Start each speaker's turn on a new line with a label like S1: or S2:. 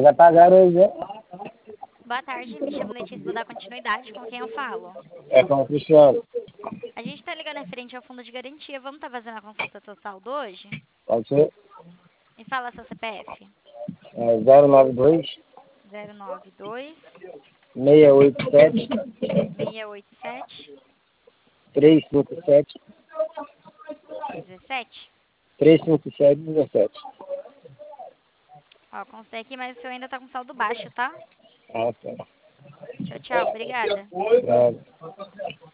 S1: Mas apagaram aí, né?
S2: Boa tarde, me chamo Letícia, vou dar continuidade com quem eu falo.
S1: É com o Cristiano.
S2: A gente tá ligando referente ao fundo de garantia. Vamos estar fazendo a consulta total do hoje?
S1: Pode ser?
S2: Me fala seu CPF.
S1: É 092
S2: 092
S1: 687
S2: 687
S1: 357
S2: 17.
S1: 357 17.
S2: Ó, constei aqui, mas o seu ainda tá com saldo baixo, tá?
S1: Ah, tá.
S2: Tchau, tchau. Obrigada.
S1: Obrigado.